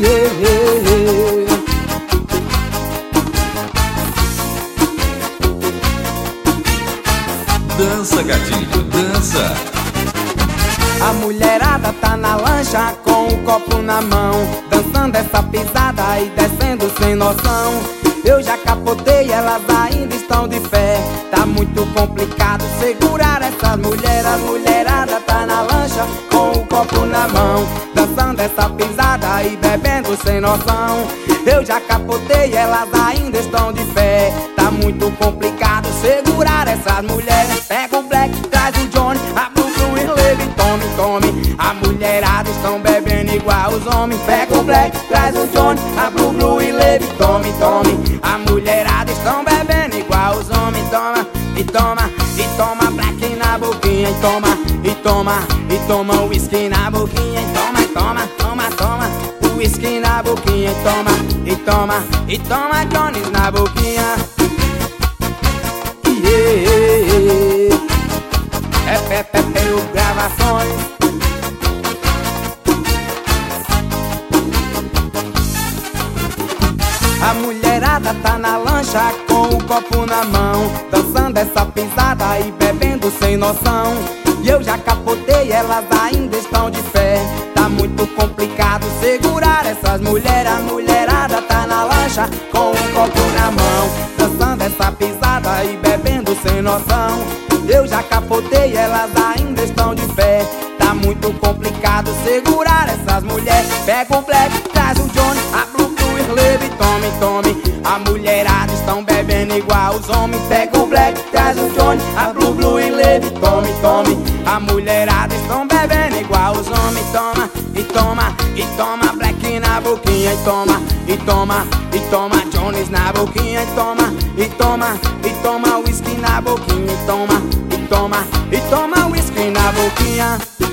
yeah. Dança, gatinho, dança. A mulherada tá na lancha com o copo na mão, dançando essa pisada e descendo sem noção. Eu já capotei, elas ainda estão de pé. Tá muito complicado segurar essas mulheres. A mulherada tá na lancha com o copo na mão, dançando essa pisada e bebendo sem noção. Eu já capotei, elas ainda estão de pé. Tá muito complicado segurar essas mulheres. Pega o Black, traz o Johnny, a Blue e leve, tome, tome. A mulherada estão bebendo igual os homens. Pega o Black, traz o Johnny, a Blue e leve, tome, tome. A mulherada estão bebendo igual os homens. Toma, e toma, e toma Black na boquinha. E toma, e toma, e toma whisky na boquinha. E toma, e toma, toma, toma whisky na boquinha. E toma, e toma, e toma Johnny's na boquinha. Yeah. É pelo gravações. A mulherada tá na lancha com o copo na mão, dançando essa pisada e bebendo sem noção. E eu já capotei, elas ainda estão de pé. Tá muito complicado segurar essas mulheres. A mulherada tá na lancha com o copo na mão, dançando essa pisada e bebendo sem noção. Eu já capotei, elas ainda estão de pé. Tá muito complicado segurar essas mulheres. Pega o Black, traz o Johnny, a Blue e leve, tome, tome. A mulherada estão bebendo igual os homens. Pega o Black, traz o Johnny, a Blue e leve, tome, tome. A mulherada estão bebendo igual os homens. Toma, e toma, e toma Black na boquinha. E toma, e toma, e toma Johnny's na boquinha. E toma, e toma, e toma whisky na boquinha. E toma, e toma, e toma whisky na boquinha.